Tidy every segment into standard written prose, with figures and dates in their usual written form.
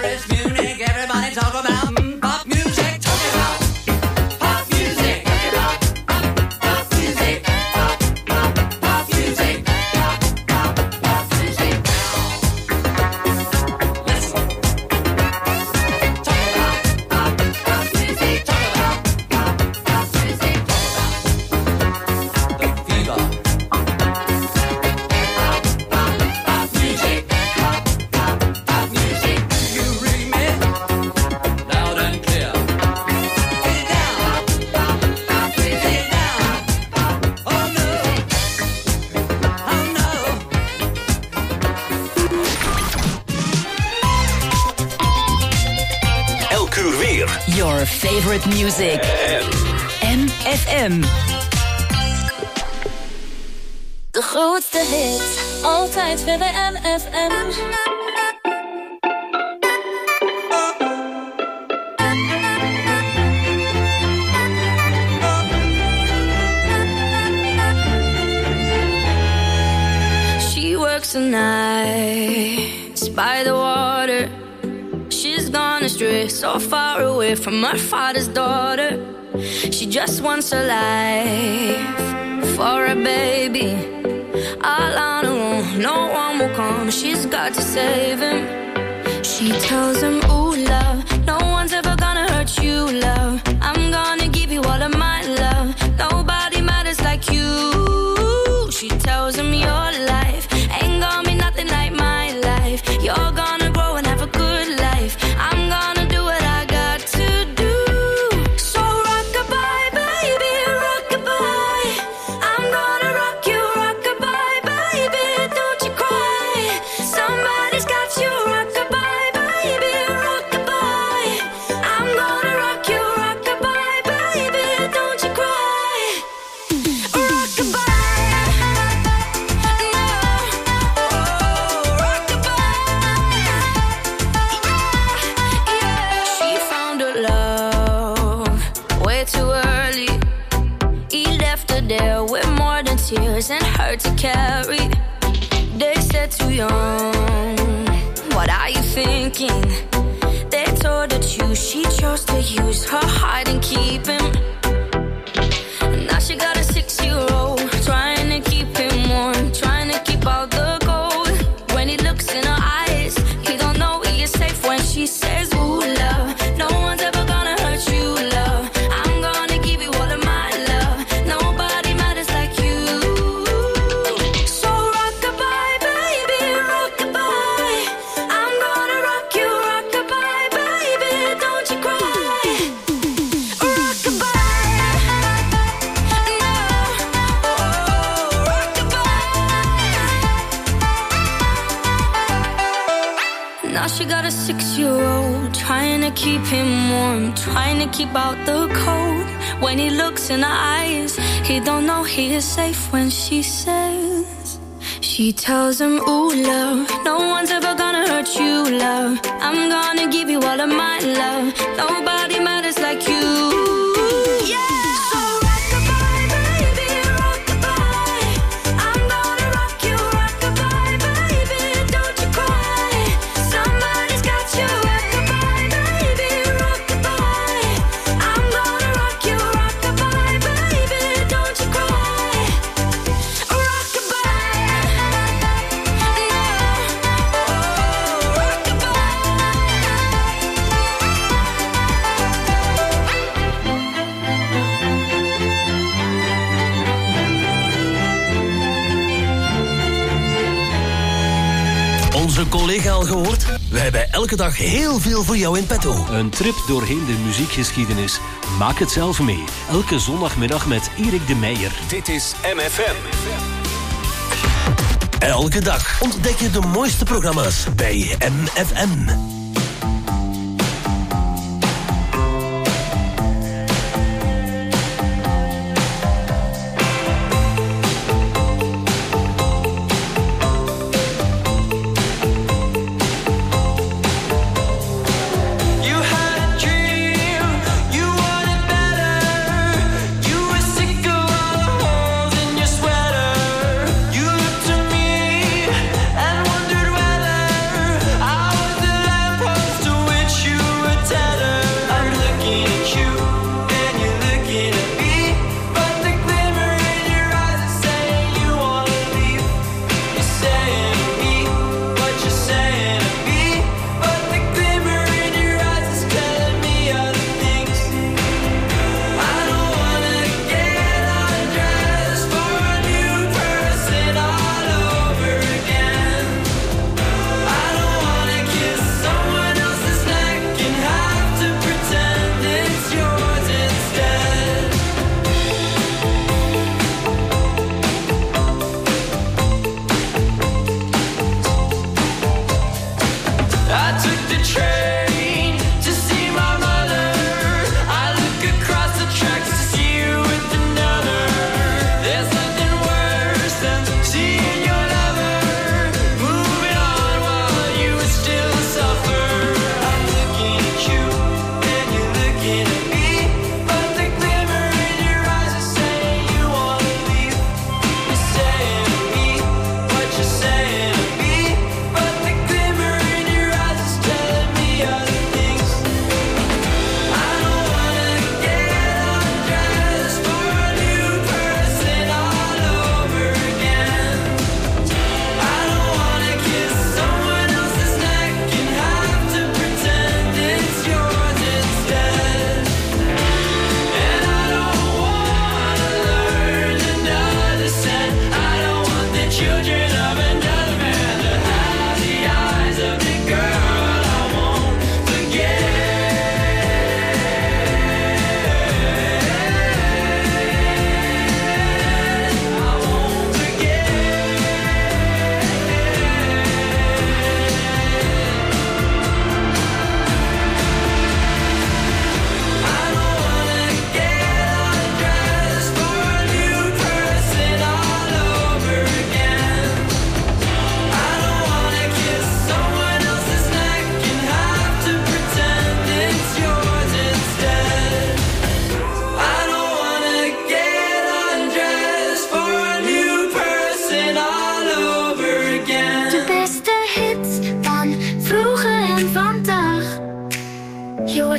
Paris, Munich, everybody talk about pop music. Talk about pop music. Talk about pop music. Pop music. Pop music. Listen. Talk about pop music. Talk about pop music. Talk about the fever. Pop music. Pop music. You read me loud and clear. Get it down. Get it down. Oh no. Oh no. Elk uur weer. Your favorite music. MFM. De grootste hits, altijd weer bij MFM. She works the nights by the water. She's gone astray, so far away from her father's daughter. She just wants a life for a baby. All on her own, no one will come. She's got to save him. She tells him, ooh, love, no one's ever gonna hurt you, love. I'm gonna give you all of my love. Nobody matters like you. She tells him your life ain't gonna be nothing like my life. You're gonna grow and have a good life. I'm gonna do what I got to do. So rock-a-bye, baby, rock-a-bye. I'm gonna rock you, rock-a-bye, baby, don't you cry. Somebody's got you, rock-a-bye, baby, rock-a-bye. I'm gonna rock you, rock-a-bye, baby, don't you cry. Rock-a-bye. She found her love way too early. He left her there with more than tears and hurt to carry. They said too young, what are you thinking? They told her to choose, she chose to use her heart and keep him. Now she got a 6-year-old, trying to keep him warm, trying to keep out the cold. When he looks in her eyes, he don't know he is safe when she says, ooh, love, no one's ever gonna hurt you, love. I'm gonna give you all of my love. Nobody matters like you. So rock-a-bye, baby, rock-a-bye. I'm gonna rock you, rock-a-bye, baby, don't you cry. Rock-a-bye. Now she got a 6-year-old, trying to keep him warm, trying to keep out the cold. When he looks in her eyes, he don't know he is safe when she says. She tells him, ooh, love, no one's ever gonna hurt you, love. I'm gonna give you all of my love. Nobody matters like you. Yeah. So rock-a-bye, baby, rock-a-bye. I'm gonna rock you, rock-a-bye, baby, don't you cry. Somebody's got you, rock-a-bye, baby, rock-a-bye. I'm gonna rock you, rock-a-bye, baby, don't you cry. Rock-a-bye. Onze collega al gehoord? We hebben elke dag heel veel voor jou in petto. Een trip doorheen de muziekgeschiedenis. Maak het zelf mee. Elke zondagmiddag met Erik de Meijer. Dit is MFM. Elke dag ontdek je de mooiste programma's bij MFM. And wondered whether I was the lamb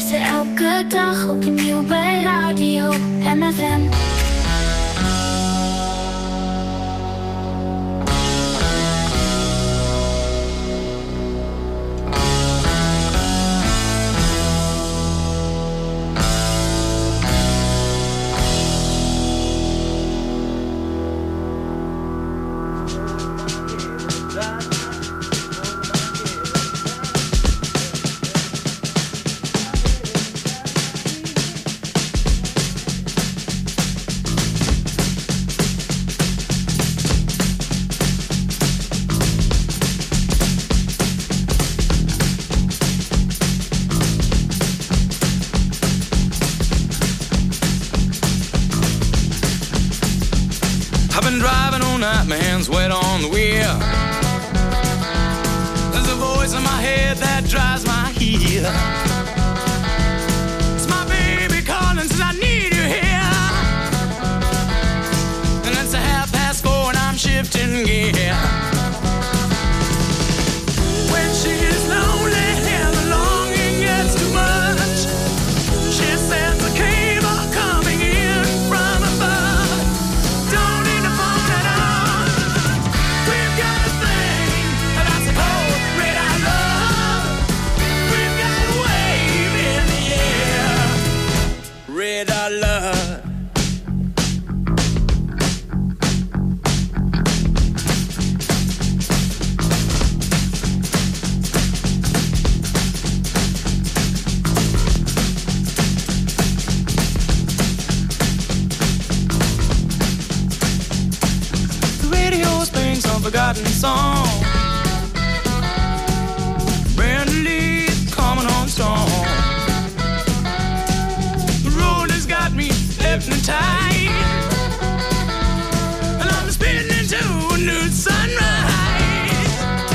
ze elke dag opnieuw bij Radio MFM. I've been driving all night, my hands wet on the wheel. There's a voice in my head that drives my heel. It's my baby calling, says I need you here. And it's 4:30 and I'm shifting gear. When she is lonely and the longing gets too much, she sends a cable coming in from above. Don't need a phone at all. We've got a thing that I suppose red I love. We've got a wave in the air. Red I love. Forgotten song. Brand new leaves coming on strong. The road has got me hypnotized, and I'm spinning into a new sunrise.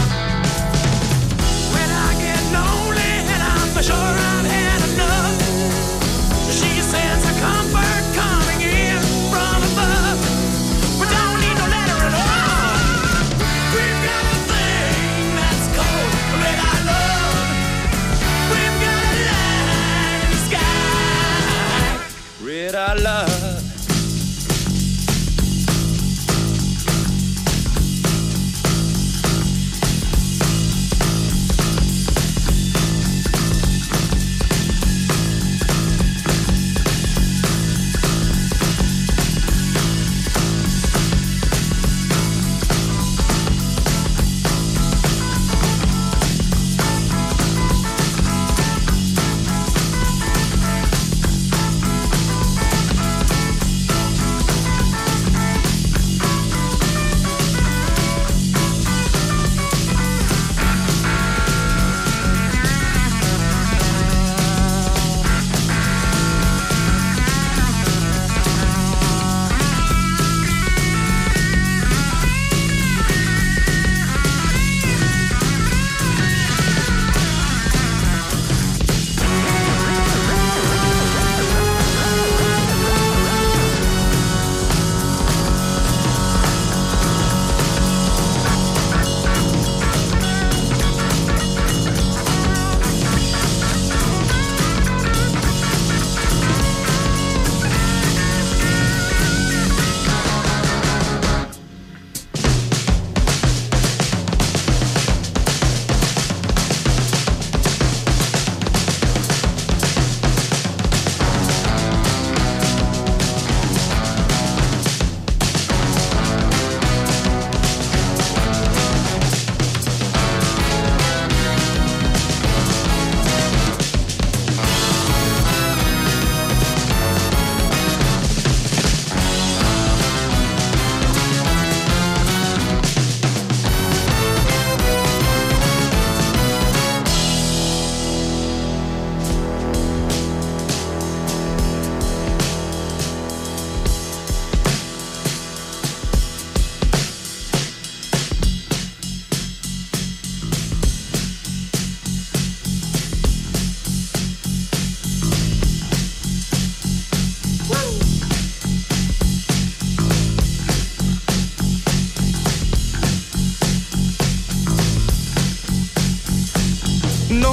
When I get lonely and I'm for sure I've had enough, she sends a comfort coming in from above. We don't need no letter at all. We've got a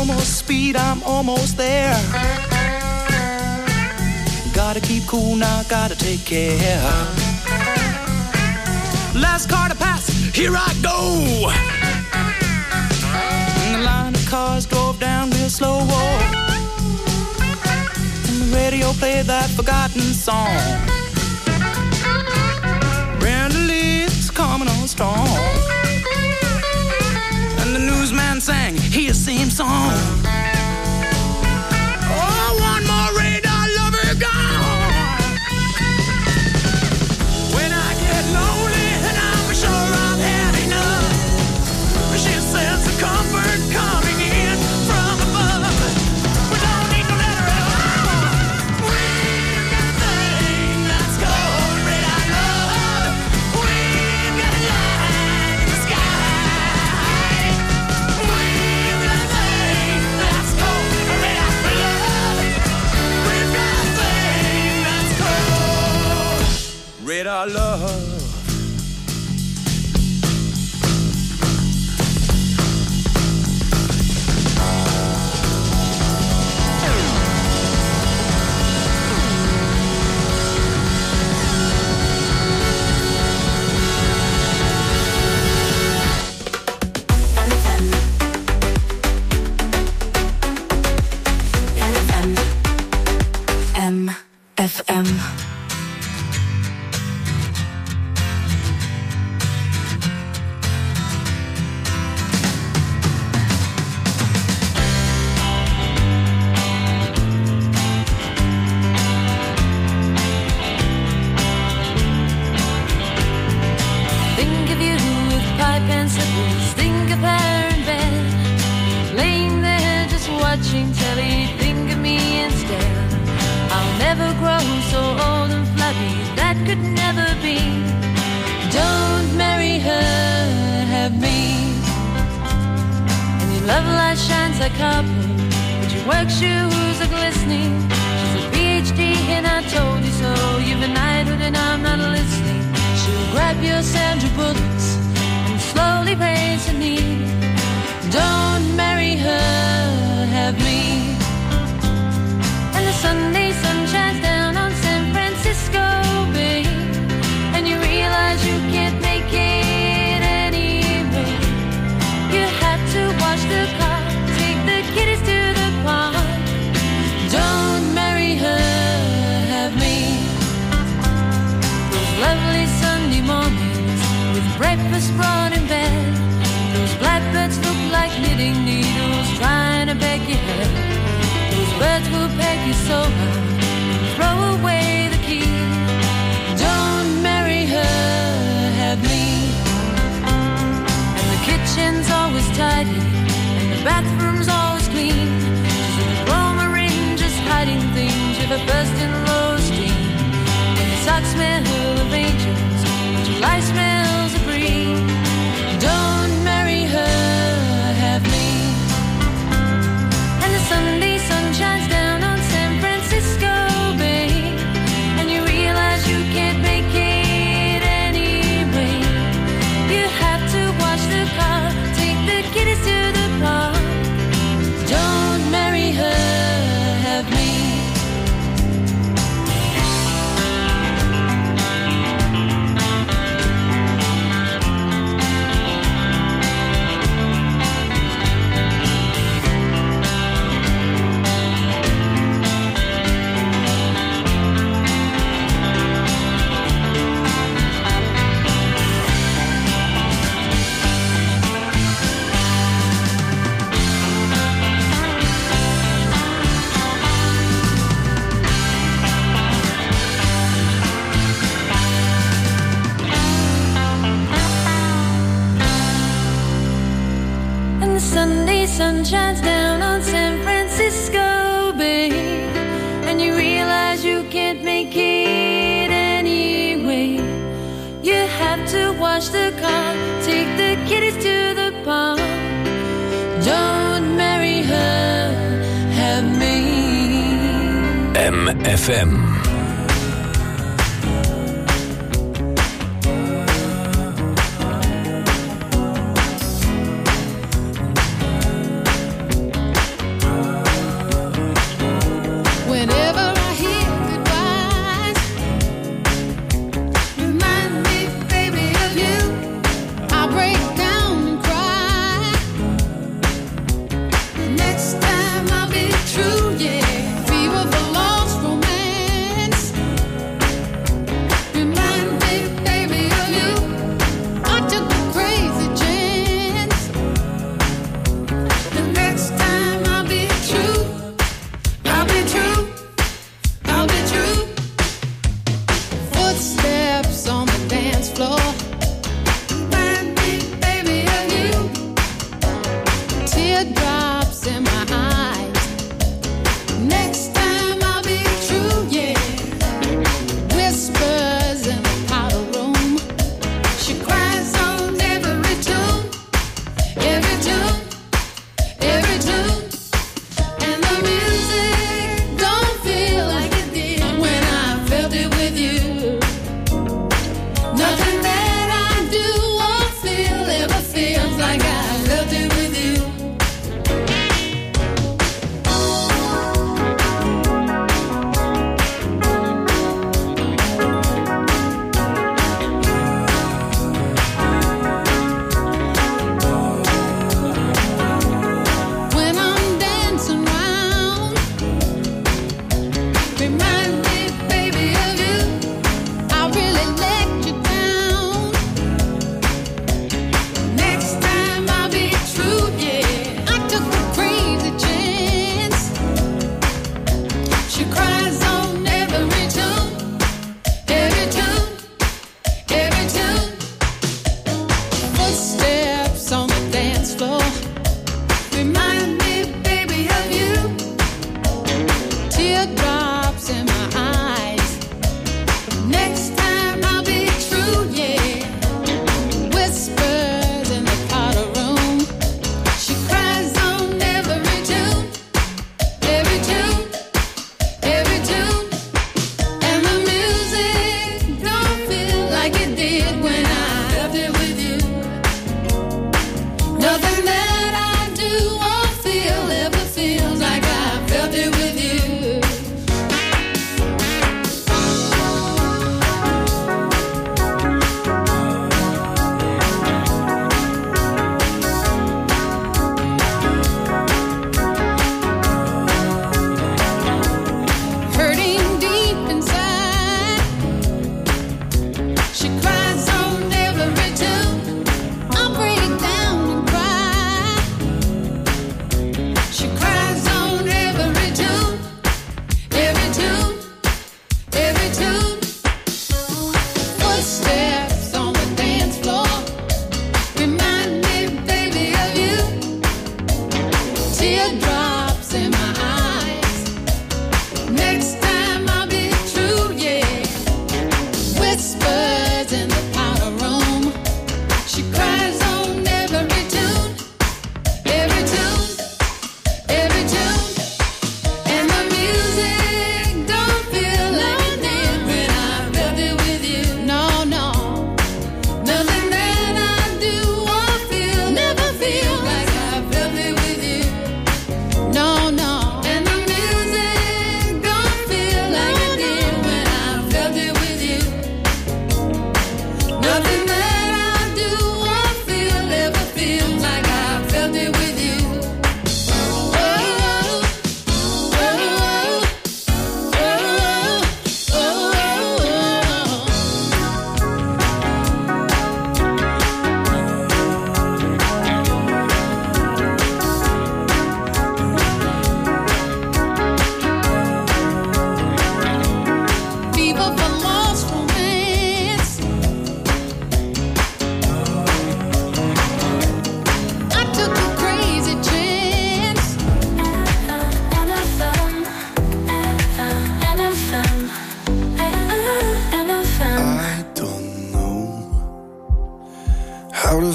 almost speed, I'm almost there. Gotta keep cool now, gotta take care. Last car to pass, here I go. And the line of cars drove down real slow. And the radio played that forgotten song. Brenda Lee's coming on strong. And the newsman sang his same song. Oh, one more radar lover gone. When I get lonely and I'm sure I've had enough, she says the comfort coming in from above. We don't need no letter at all. We've got a thing that's called radar love. We've got a light in the sky. We've got a thing that's called radar love. We've got a thing that's called radar love. FM. Think of you with pipe and slippers. Think of her in bed, laying there just watching telly. Think of me instead. I'll never grow so old and flabby. That could never be. Don't marry her, have me. And your love light shines like copper, but your work shoes are glistening. She's a PhD and I told you so. You've a knighthood and I'm not listening. She'll grab your Sandra Bullocks and slowly raise her knee. Don't marry her, have me. And the Sunday sun shines down on San Francisco Bay, and you realize you can't make it anyway. You have to wash the car, take the kiddies to the park. Don't marry her, have me. Those lovely Sunday mornings with breakfast brought in bed. Those blackbirds look like knitting needles trying to beg your head. Those birds will peg you so hard and throw away the key. Don't marry her, have me. And the kitchen's always tidy and the bathroom's always clean. She's a diploma ring just hiding things. You've a bursting low steam. And the socks smell of angels, but your life smells of breed. Don't marry her, have me. And the Sunday sun shines down on San Francisco Bay, and you realize you can't make it anyway. You have to wash the car, take the kiddies to the park. Don't marry her, have me. Sunday sun shines down on San Francisco Bay, and you realize you can't make it anyway. You have to wash the car, take the kiddies to the park. Don't marry her, have me. MFM.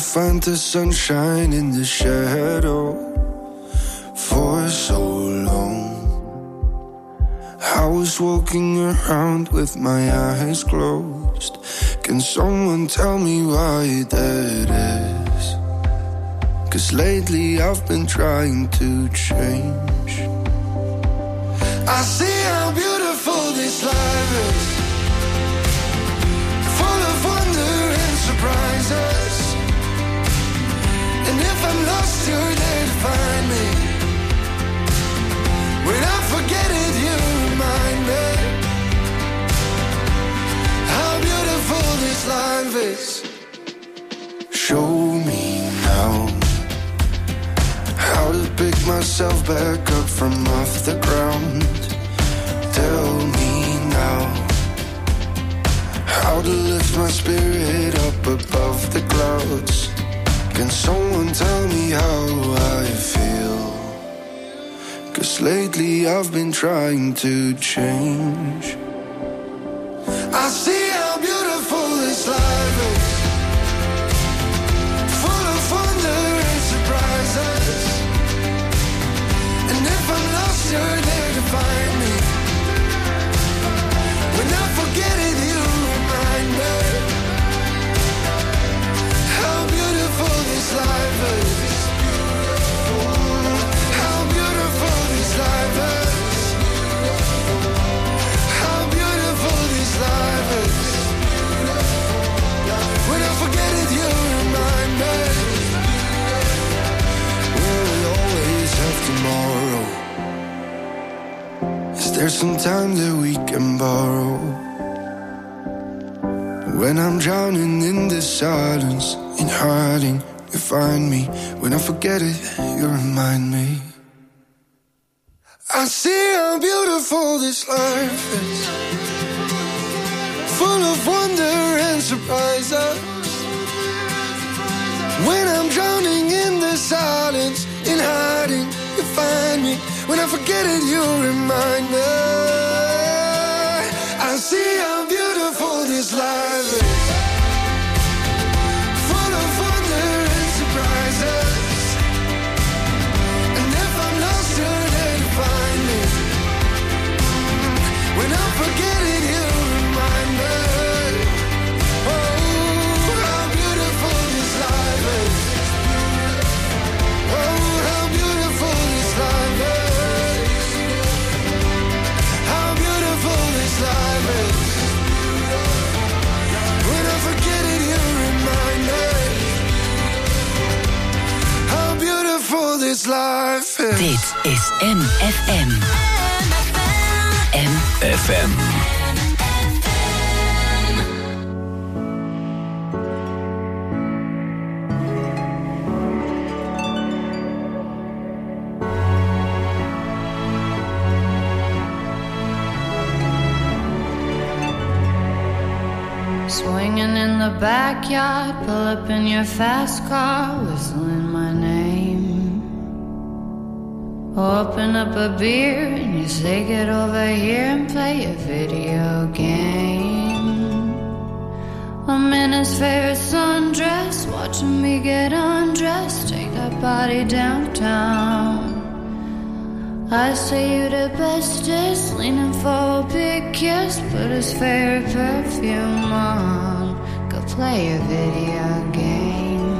find the sunshine in the shadow for so long. I was walking around with my eyes closed. Can someone tell me why that is? 'Cause lately I've been trying to change. I see how beautiful this life is, full of wonder and surprises. And if I'm lost, you're there to find me. When I forget it, you remind me how beautiful this life is. Show me now how to pick myself back up from off the ground. Tell me now how to lift my spirit up above the clouds. Can someone tell me how I feel? 'Cause lately I've been trying to change. I see how beautiful this life is, full of wonder and surprises. And if I'm lost, you're there to find me. When I forget it, you remind me how beautiful this life is. How beautiful this life is. How beautiful this life is. When I forget it, you remind me. Will we always have tomorrow? Is there some time that we can borrow? When I'm drowning in the silence, in hiding, you find me. When I forget it, you remind me. I see how beautiful this life is, full of wonder and surprises. When I'm drowning in the silence, in hiding, you find me. When I forget it, you remind me. I see how beautiful this life is, full of wonder and surprises. And if I'm lost, you're there to find me. When I forget it, you remind me. Oh, how beautiful this life is. Oh, how beautiful this life is. How beautiful this life is. When I forget it, you remind me how beautiful this life is. Dit is MFM. FM. Swinging in the backyard, pull up in your fast car, whistling my name. Open up a beer and you say get over here and play a video game. I'm in his favorite sundress, watching me get undressed, take that body downtown. I say you the bestest, leaning for a big kiss, put his favorite perfume on, go play a video game.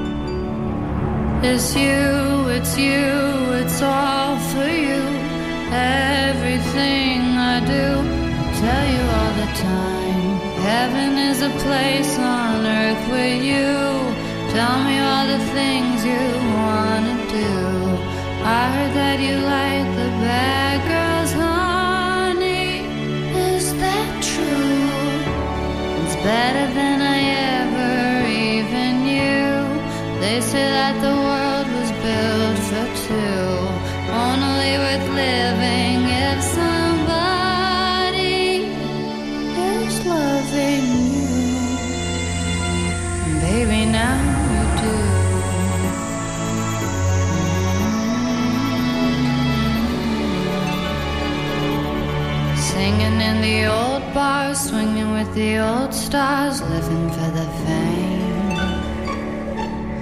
It's you, it's all for you. Everything I do, I tell you all the time. Heaven is a place on earth with you. Tell me all the things you wanna do. I heard that you like the bad girls, honey. Is that true? It's better than I ever even knew. They say that the world was built for two, only worth living if somebody is loving you. And baby, now you do. Singing in the old bars, swinging with the old stars, living for the fame.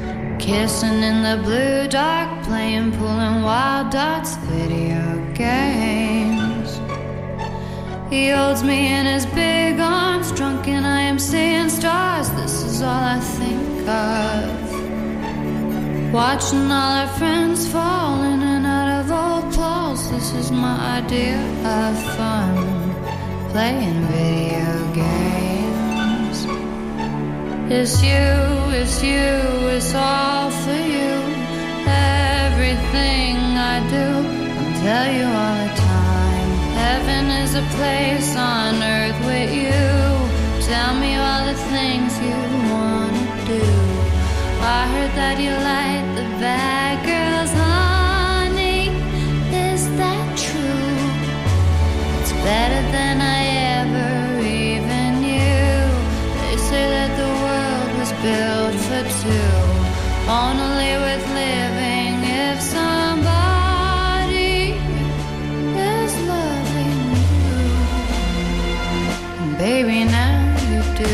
Kissing in the blue dark, playing, pulling wild dots, video games. He holds me in his big arms, drunk and I am seeing stars. This is all I think of. Watching all our friends fall in and out of old clothes. This is my idea of fun, playing video games. It's you, it's you, it's all for you. Everything I do, I'll tell you all the time. Heaven is a place on earth with you. Tell me all the things you wanna do. I heard that you like the bad girls, honey. Is that true? It's better than I ever even knew. They say that the world was built for two, only with living if somebody is loving you. And baby, now you do.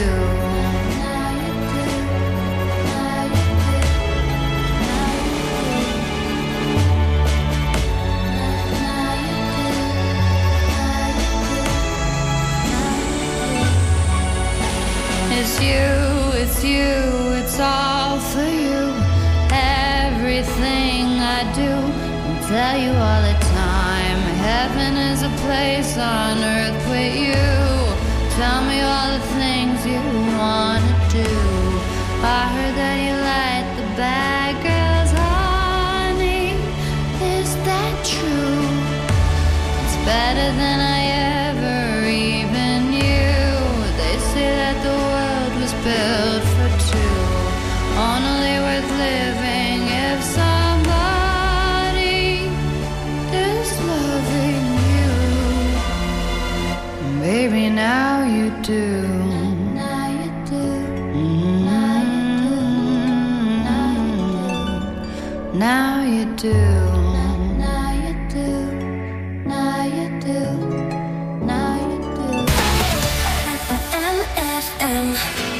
It's you, it's you, it's all for you. Everything I do, I'll tell you all the time. Heaven is a place on earth with you. Tell me all the things you wanna do. I heard that you like the bad girls, honey. Is that true? It's better than I ever even knew. They say that the world was built for two, only worth living if somebody is loving you. Baby, now you do. Now you do. Now you do. Now you do. Now you do. Now you do. LFM.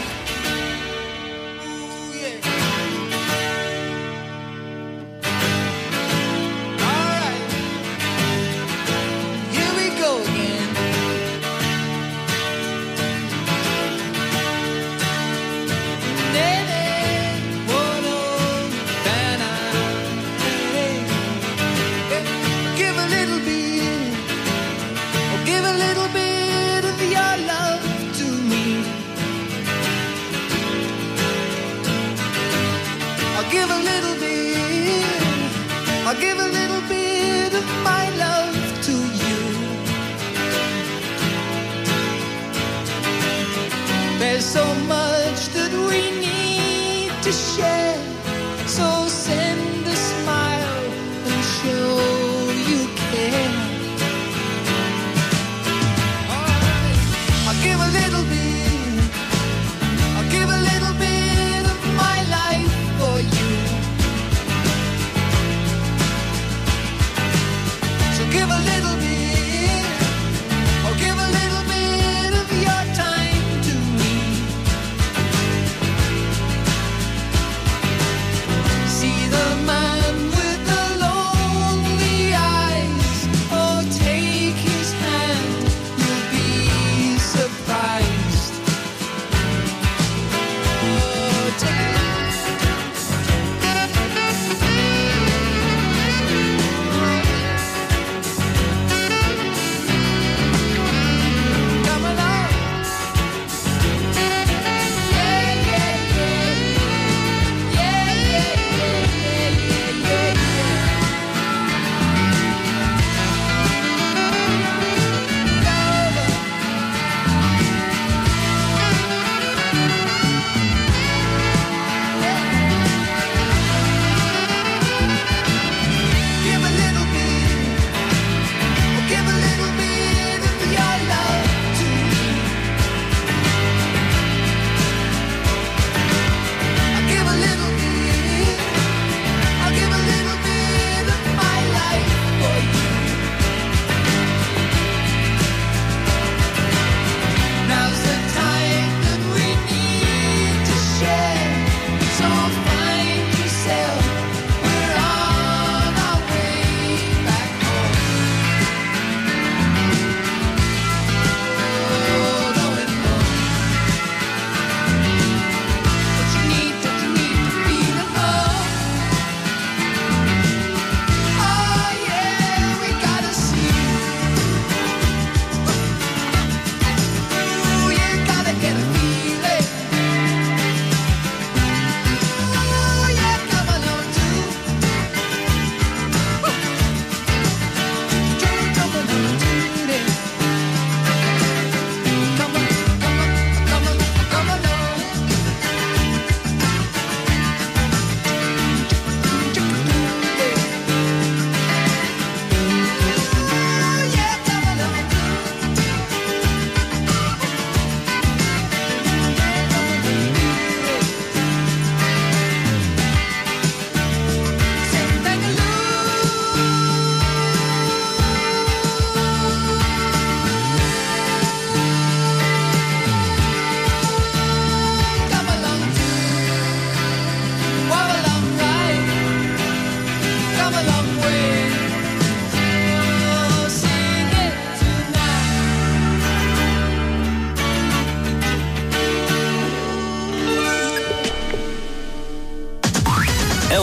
I'll give a little bit of my love to you. There's so much that we need to share, so send a smile and show you care. Alright, I'll give a little bit, I'll give a little bit of my life for you. Give a little bit, or give a little bit of your time to me. See the man with the lonely eyes, oh take his hand, you'll be surprised. Oh, take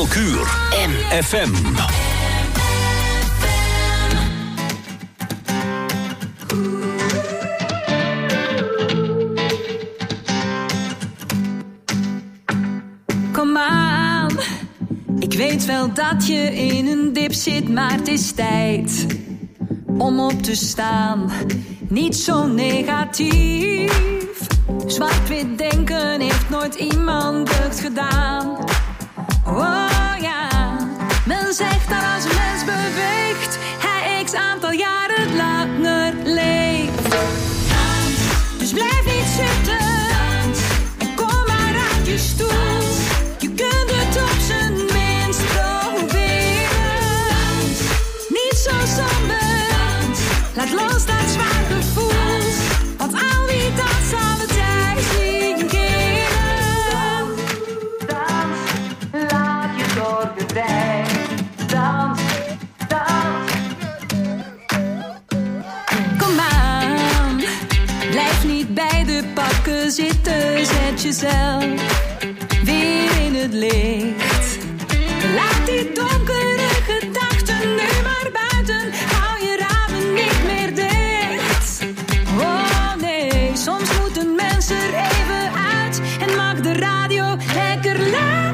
elk uur. FM. Kom aan, ik weet wel dat je in een dip zit, maar het is tijd om op te staan. Niet zo negatief. Zwart-wit denken heeft nooit iemand deugd gedaan. Oh ja, men zegt dat als een mens beweegt, hij x aantal jaren langer leeft. Dus blijf niet zitten en kom maar uit je stoel. Je kunt het op zijn minst proberen. Niet zo somber, laat los dat zwaar gevoel. Want al wie dat zal het tijd zien keren. Dans, laat je zorgen vrij. Dans, dans. Kom aan, blijf niet bij de pakken zitten. Zet jezelf weer in het licht. Laat die donkere gedachten nu maar buiten. Hou je ramen niet meer dicht. Oh nee, soms moet een mens er even uit. En mag de radio lekker luid.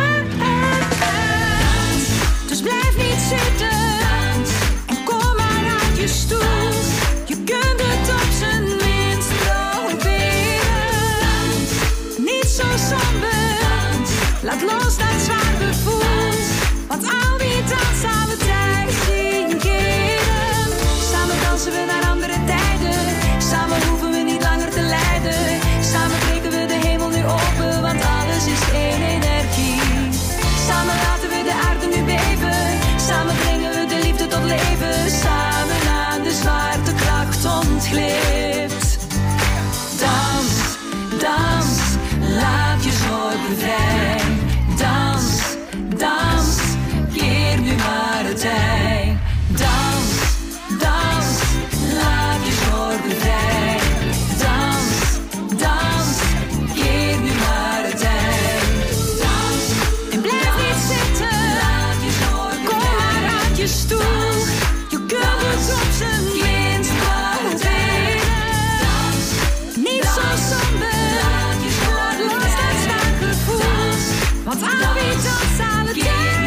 Dus blijf niet zitten en kom maar uit je stoel. Je kunt het op zijn minst proberen. Niet zo somber, laat los dat zwaar gevoel. Want al wie danst zal het tijd zien keren. Samen dansen we naar andere tijden. Samen hoeven we niet langer te lijden. Samen breken we de hemel nu open, want alles is één energie. Samen laten we de aarde nu beven. Samen brengen we de liefde tot leven. Samen aan de zwaartekracht ontglipt. Dans, dans, laat je zorgen vrij. Dans, dans, keer nu maar het tij. Dans, dans, laat je zorgen vrij. Dans, dans, keer nu maar het tij. Dans, en blijf niet zitten, laat je zorgen kom maar uit je stoel. Je kunt het op zijn minst proberen. Niet zo somber, laat los dat zwaar gevoel. Want al wie dat zal het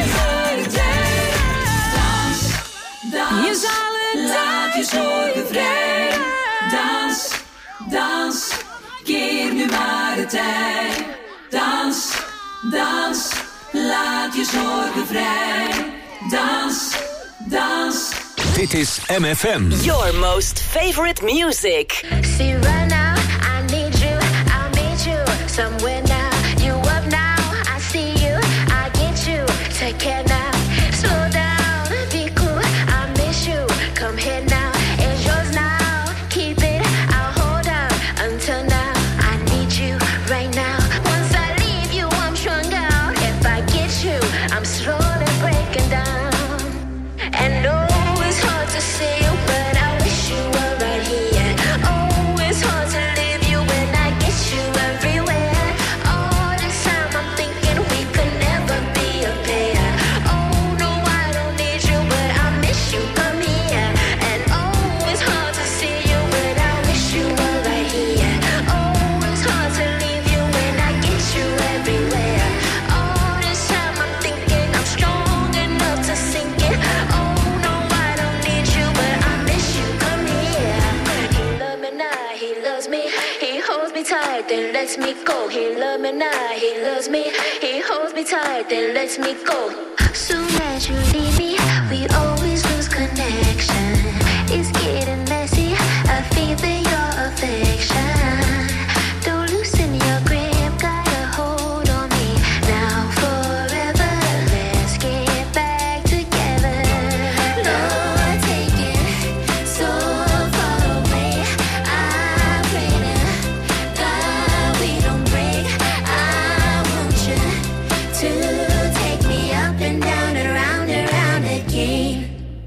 je zal het laat je zorgen vrij. Dans, dans, keer nu maar het tij. Dans, dans, laat je zorgen vrij. Dans, dans. Dit is MFM. Your most favorite music. See right now, I need you, I'll meet you somewhere now. You up now, I see you, I get you. Take care now, slow down, be cool, I miss you. Come here now, it's yours now. Keep it, I'll hold on until now. I need you right now. Once I leave you, I'm strung out. If I get you, I'm slowly breaking down. And oh, it's hard to see you, but I wish you were right here. Oh, it's hard to leave you when I get you everywhere. All this time I'm thinking we could never be a pair. Oh no, I don't need you, but I miss you. Come here. And oh, it's hard to see you, but I wish you were right here. Oh, it's hard to leave you when I get you everywhere. All this time I'm thinking I'm strong enough to sink it. Oh no, I don't need you, but I miss you. Come here. He loves me now, he loves me. He holds me tight, then lets me go. He loves me now, he loves me. He holds me tight, then lets me go. Soon as you leave me, we always lose connection. It's getting messy, I feel your affection. Don't loosen your grip, got a hold on me. Now forever, let's get back together. Lord, take it so far away. I pray to God we don't break. I want you to take me up and down and round again.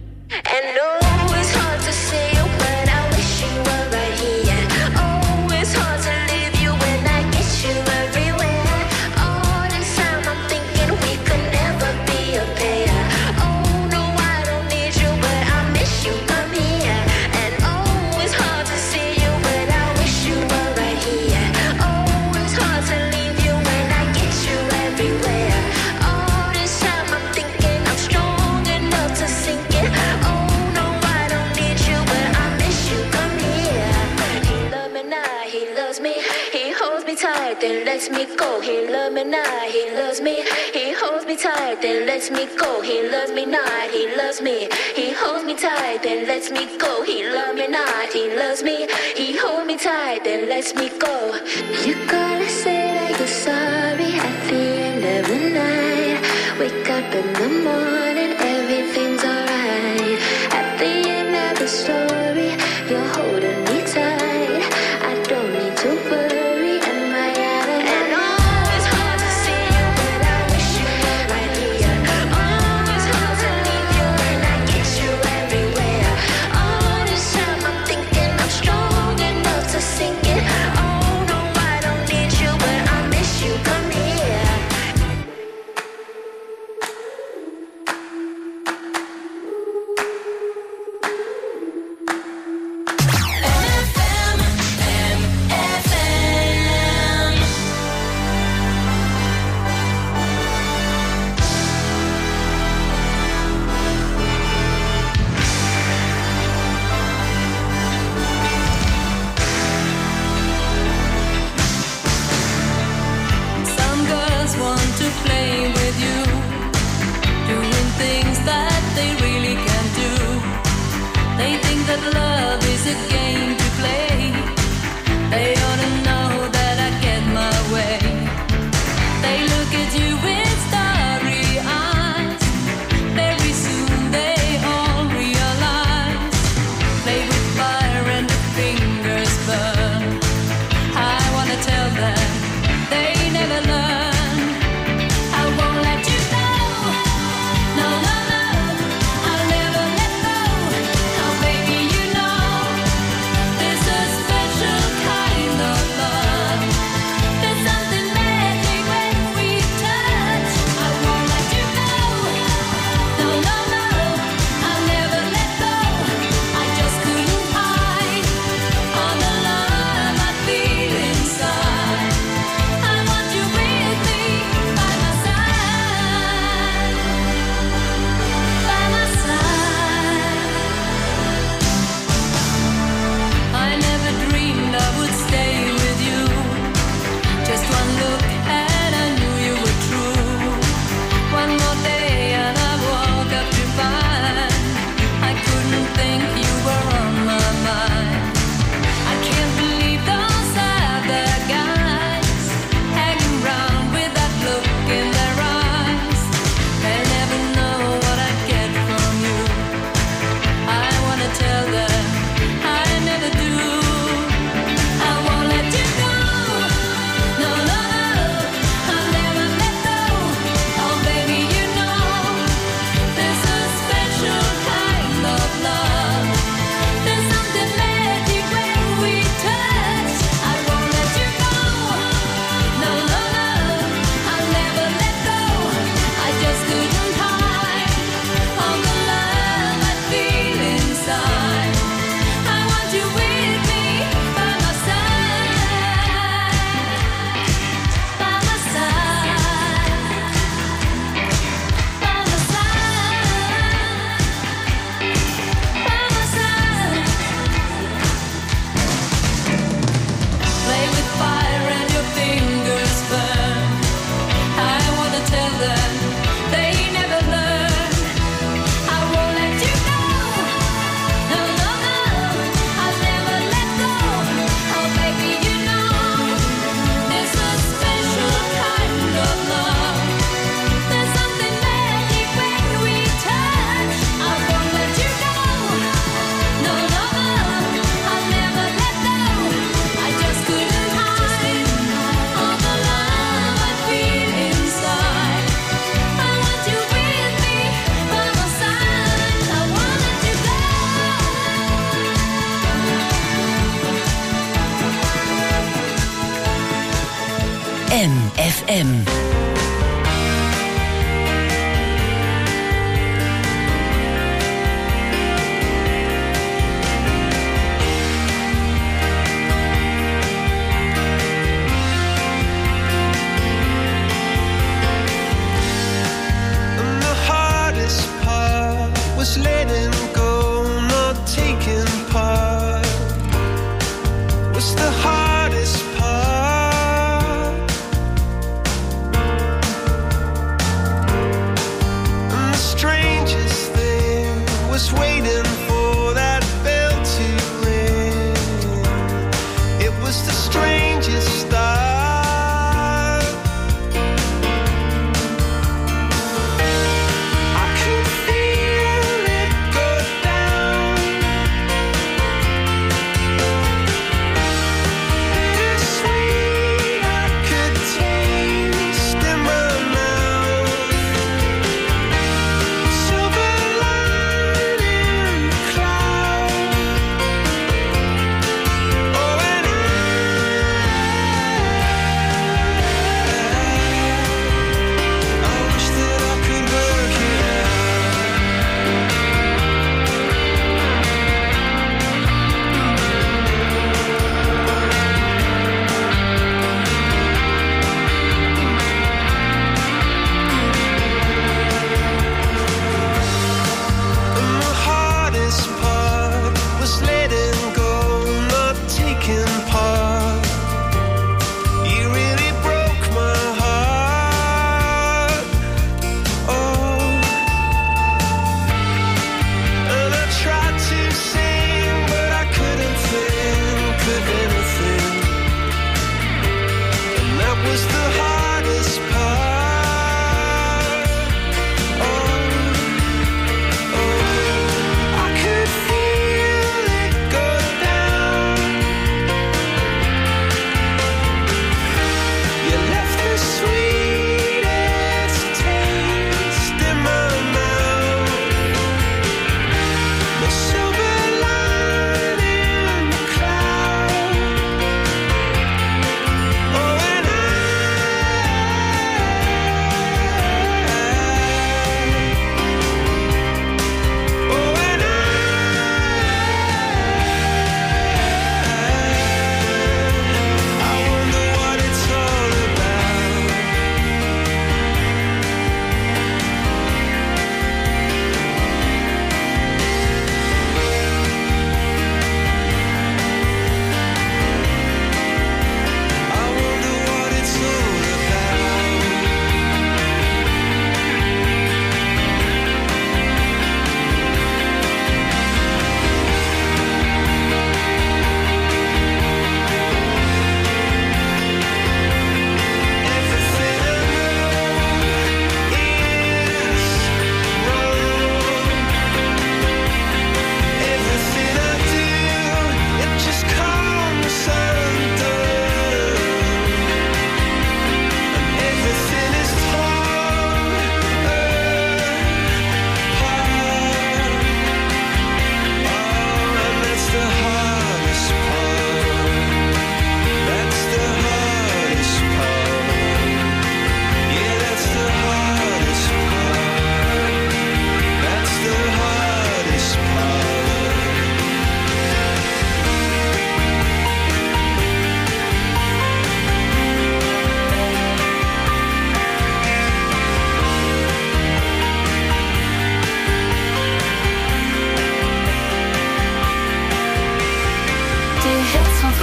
then lets me go. He loves me not, he loves me. He holds me tight, then lets me go. He loves me not, he loves me. He holds me tight, then lets me go. He loves me not, he loves me. He holds me tight, then lets me go. You gotta say that you're sorry at the end of the night. Wake up in the morning, everything's alright. At the end of the story, you're holding me tight. I don't need to worry, am I out of line? Oh, it's hard to see you, but I wish you were right here. Oh, it's hard to leave you when I get you everywhere. All this time I'm thinking I'm strong enough to sink it. Oh no, I don't need you, but I miss you. Come here. Some girls want to play with you, doing things that they really can't do. They think that love is a game to play. They ought to know that I get my way. They look at you with starry eyes. Very soon they all realize. Play with fire and the fingers burn. I wanna tell them they never learn. I won't let you go. No, no, no. I'll never let go. Oh, baby, you know there's a special kind of love. There's something magic when we touch. I won't let you go. No, no, no. I'll never let go. I just couldn't hide all the love I feel inside. I want you with me, by my side, by my side. I never dreamed I would stay with you. Just one look and I knew you were true. One more day and I woke up to find I couldn't think you were on my mind. I can't believe those other guys hanging round with that look in their eyes. They never know what I get from you. I wanna tell them I never do. I won't let you go. No, no, no. I'll never let go. Oh, baby, you know there's a special kind of love. There's something magic when we touch. I won't let you go. No, no, no. I'll never let go. I just couldn't hide all the love I feel inside. I want you with me, by my side, by my side, by my side, by my side. Play with fire and your fingers burn. I wanna tell them they never learn. I won't let you go. No, no, no. I'll never let go. Oh, baby, you know there's a special kind of love. There's something magic when we touch. I won't let you go. No, no, no. I'll never let go. I just couldn't hide all the love I feel inside. I want you with me, by my side. I won't let you go. MFM. And the hardest part was letting go, not taking part. Was the hardest part.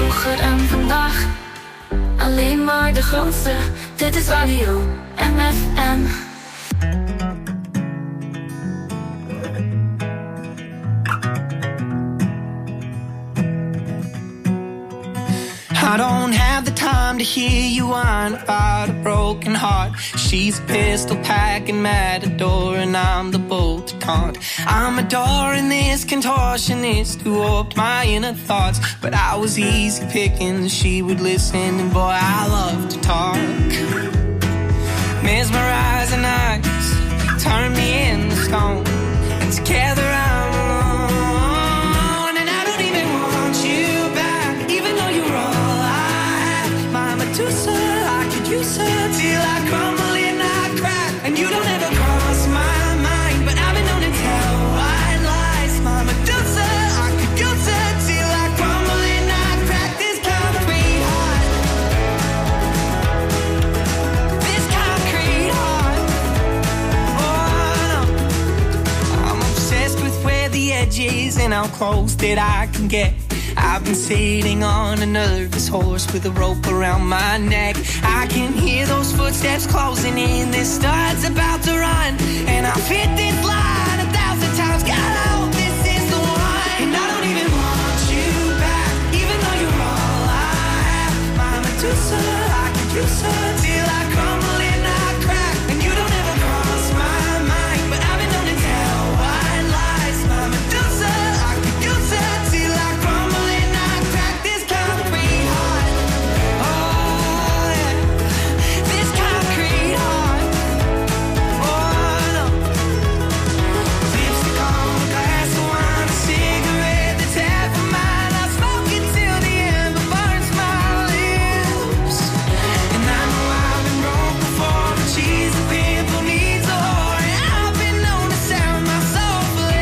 vroeger en vandaag. Alleen maar de grootste, dit is Radio MFM. I don't have the time to hear you whine about a broken heart. She's a pistol packing matador and I'm the bull to taunt. I'm adoring this contortionist who warped my inner thoughts. But I was easy picking, she would listen, and boy, I love to talk. Mesmerizing eyes turn me into stone, and together I'm alone. And I don't even want you back, even though you're all I have. My Medusa, I could use her till I crumble and I crack. And you don't ever cross my mind, but I've been known to tell white lies. My Medusa, I could use her till I crumble and I crack. This concrete heart, this concrete heart. Oh no, I'm obsessed with where the edge is and how close that I can get. I've been sitting on a nervous horse with a rope around my neck. I can hear those footsteps closing in, this stud's about to run. And I've hit this line 1,000 times, God, I hope this is the one. And I don't even want you back, even though you're all I have. My Medusa, I could use her till I crumble and I crack. And you don't ever cross my mind, but I've been known to tell white lies. My Medusa, I could use her till I crumble and I crack. This concrete heart, oh yeah, this concrete heart, oh no. Lipstick on a glass of wine, a cigarette that's half of mine. I smoke it till the ember burns my lips. And I know I've been broke before, but she's a pimple needs a whore. And I've been known to sound my soul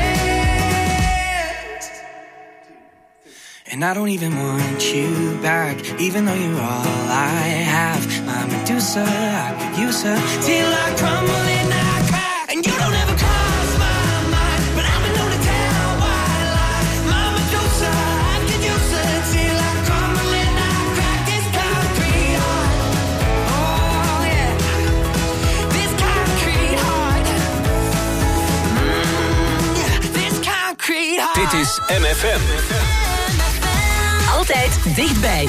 flips. And I don't even want you back, even though you're all I have. My Medusa, I could use her till I crumble and I crack. And you don't ever cross my mind, but I've been known to tell white lies. My Medusa, I could use her till I crumble and I crack. This concrete heart, oh yeah, this concrete heart, yeah, this concrete heart. Dit is MFM. Altijd dichtbij.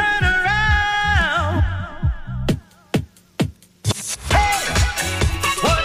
What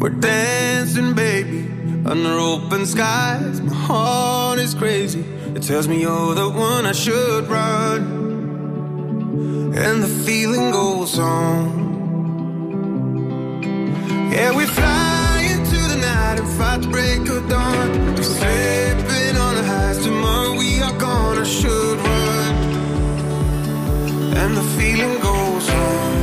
We're dancing, baby, under open skies. My heart is crazy. It tells me you're the one I should run. And the feeling goes on. Yeah, we fly into the night and fight the break of dawn. We're slipping on the highs. Tomorrow we are gone. I should run. And the feeling goes on.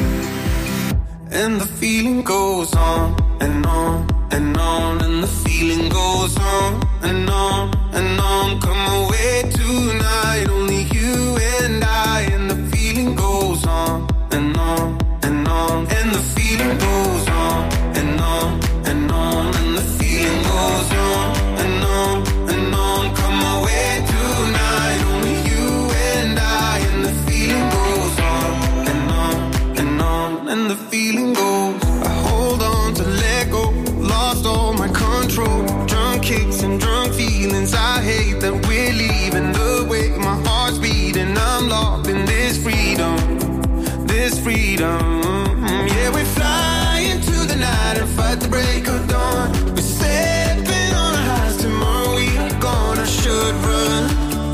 And the feeling goes on and on and on. And the feeling goes on and on and on. Come away tonight, only you and I. And the feeling goes on and on and on. And the feeling goes on and on and on. And the feeling goes on and on and on. Come away tonight, only you and I. And the feeling goes on and on and on. And the feeling goes. I hold on to let go. Lost all my control. Drunk kicks and drunk feelings. I hate that we're leaving. The way my heart's beating. I'm locked in this freedom. This freedom. Yeah, we fly into the night and fight the break of dawn. We're stepping on our highs. Tomorrow we are gone. I should run.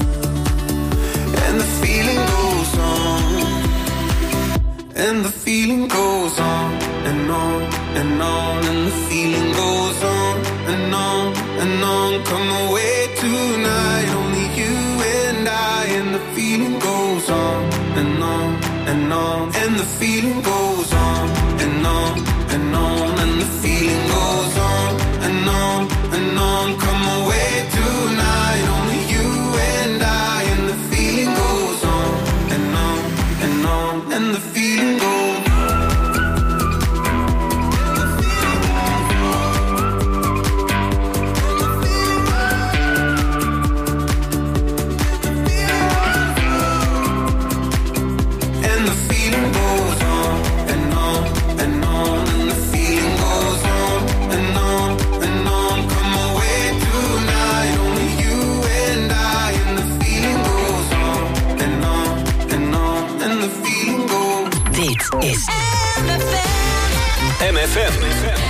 And the feeling goes on. And the feeling goes on and on and on. And the feeling goes on and on and on. Come away tonight, only you and I. And the feeling goes on and on and on. And the feeling goes on and on and on. And the feeling goes on and on and on. Come away tonight, only you and I. And the feeling goes on and on and on. And the feeling goes. Is MFM.